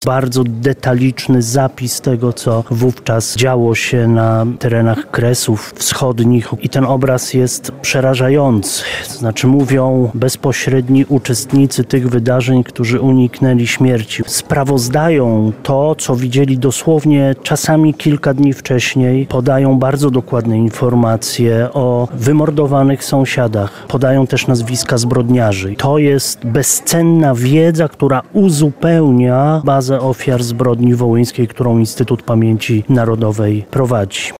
Bardzo detaliczny zapis tego, co wówczas działo się na terenach Kresów Wschodnich i ten obraz jest przerażający. To znaczy mówią bezpośredni uczestnicy tych wydarzeń, którzy uniknęli śmierci. Sprawozdają to, co widzieli dosłownie czasami kilka dni wcześniej. Podają bardzo dokładne informacje o wymordowanych sąsiadach. Podają też nazwiska zbrodniarzy. To jest bezcenna wiedza, która uzupełnia bazę ofiar zbrodni wołyńskiej, którą Instytut Pamięci Narodowej prowadzi.